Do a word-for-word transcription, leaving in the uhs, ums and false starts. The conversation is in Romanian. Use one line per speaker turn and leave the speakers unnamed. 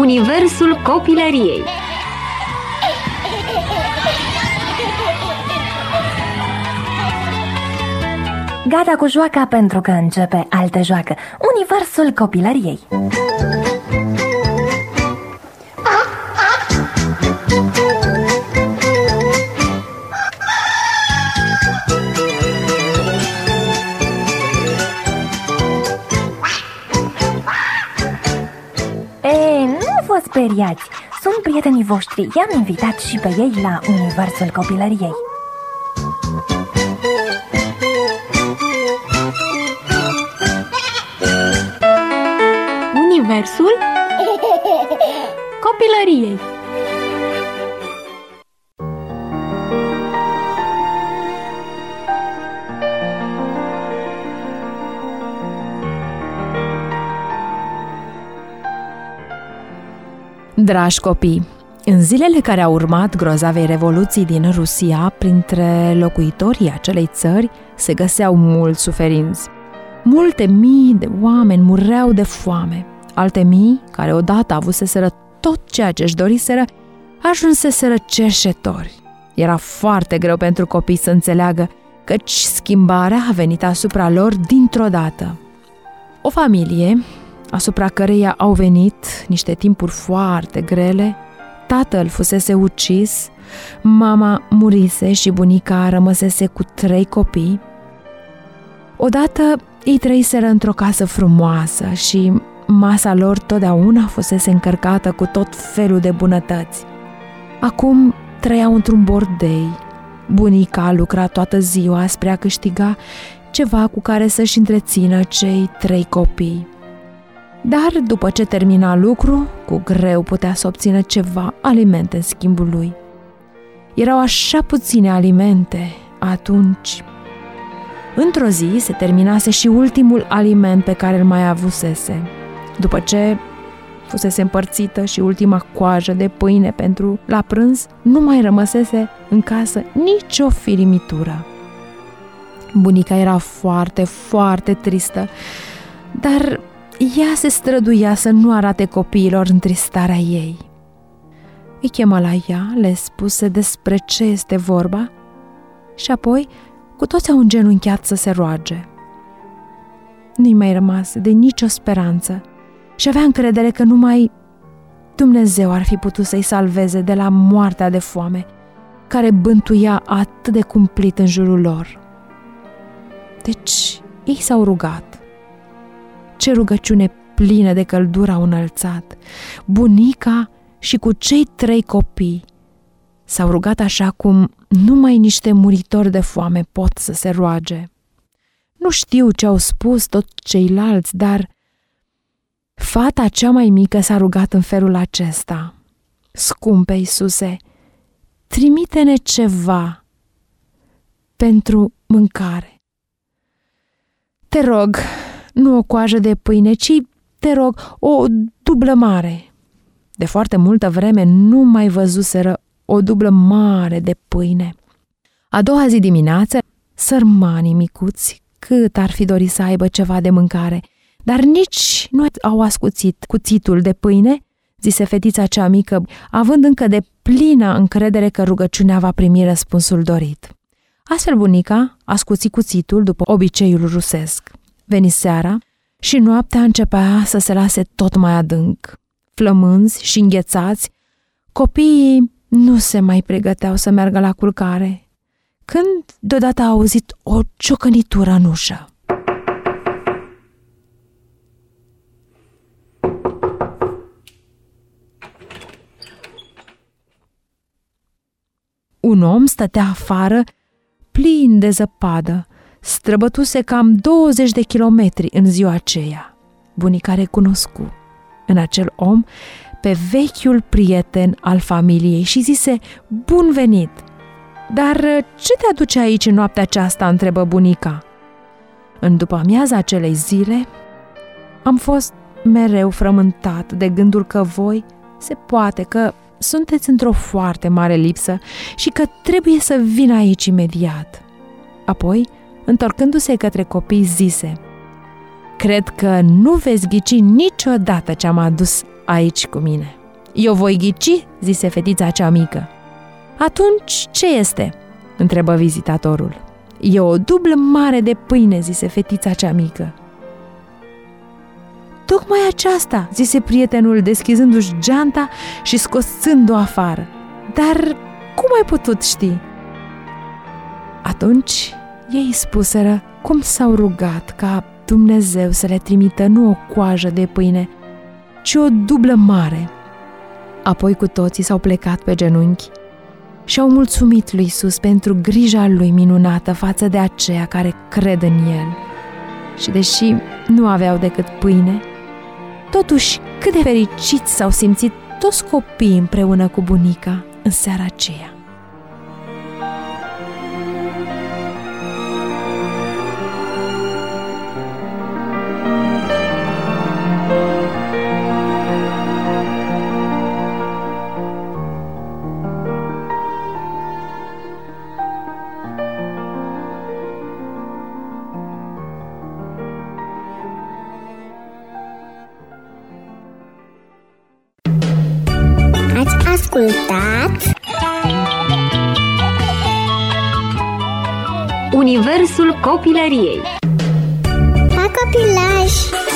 universul copilăriei.
Gata cu joaca pentru că începe altă joacă, universul copilăriei. Ei, nu vă speriați, sunt prietenii voștri, i-am invitat și pe ei la universul copilăriei.
Universul copilăriei.
Dragi copii, în zilele care au urmat grozavei revoluții din Rusia, printre locuitorii acelei țări se găseau mulți suferinți. Multe mii de oameni mureau de foame. Alte mii, care odată avuseseră tot ceea ce își doriseră, ajunseseră cerșetori. Era foarte greu pentru copii să înțeleagă, căci schimbarea a venit asupra lor dintr-o dată. O familie, asupra căreia au venit niște timpuri foarte grele, tatăl fusese ucis, mama murise și bunica rămăsese cu trei copii. Odată ei trăiseră într-o casă frumoasă și masa lor totdeauna fusese încărcată cu tot felul de bunătăți. Acum trăiau într-un bordei. Bunica lucra toată ziua spre a câștiga ceva cu care să-și întrețină cei trei copii. Dar după ce termina lucru, cu greu putea să obțină ceva alimente în schimbul lui. Erau așa puține alimente atunci. Într-o zi se terminase și ultimul aliment pe care îl mai avusese. După ce fusese împărțită și ultima coajă de pâine pentru la prânz, nu mai rămăsese în casă nicio firimitură. Bunica era foarte, foarte tristă, dar ea se străduia să nu arate copiilor întristarea ei. Îi chemă la ea, le spuse despre ce este vorba și apoi cu toți au îngenunchiat să se roage. Nu-i mai rămas de nicio speranță și avea încredere că numai Dumnezeu ar fi putut să-i salveze de la moartea de foame, care bântuia atât de cumplit în jurul lor. Deci ei s-au rugat. Ce rugăciune plină de căldură au înălțat! Bunica și cu cei trei copii s-au rugat așa cum numai niște muritori de foame pot să se roage. Nu știu ce au spus toți ceilalți, dar fata cea mai mică s-a rugat în felul acesta: Scumpe Iisuse, trimite-ne ceva pentru mâncare. Te rog, nu o coajă de pâine, ci, te rog, o dublă mare. De foarte multă vreme nu mai văzuseră o dublă mare de pâine. A doua zi dimineață, sărmanii micuți, cât ar fi dorit să aibă ceva de mâncare, dar nici nu au ascuțit cuțitul de pâine, zise fetița cea mică, având încă de plină încredere că rugăciunea va primi răspunsul dorit. Astfel bunica ascuți cuțitul după obiceiul rusesc. Veni seara și noaptea începea să se lase tot mai adânc. Flămânzi și înghețați, copiii nu se mai pregăteau să meargă la culcare, când deodată a auzit o ciocănitură în ușă. Un om stătea afară, plin de zăpadă, străbătuse cam douăzeci de kilometri în ziua aceea. Bunica recunoscu în acel om pe vechiul prieten al familiei și zise: Bun venit! Dar ce te aduce aici în noaptea aceasta? Întrebă bunica. În după-amiaza acelei zile am fost mereu frământat de gândul că voi, se poate că sunteți într-o foarte mare lipsă și că trebuie să vin aici imediat. Apoi, întorcându-se către copii, zise: Cred că nu veți ghici niciodată ce am adus aici cu mine. Eu voi ghici, zise fetița cea mică. Atunci ce este? Întrebă vizitatorul. E o dublă mare de pâine, zise fetița cea mică. Tocmai aceasta, zise prietenul, deschizându-și geanta și scoțând-o afară. Dar cum ai putut ști? Atunci ei spuseră cum s-au rugat ca Dumnezeu să le trimită nu o coajă de pâine, ci o dublă mare. Apoi cu toții s-au plecat pe genunchi și au mulțumit lui Iisus pentru grija lui minunată față de aceia care cred în El. Și deși nu aveau decât pâine, totuși cât de fericiți s-au simțit toți copiii împreună cu bunica în seara aceea.
Ascultat
Universul copilăriei.
Pa copilaj!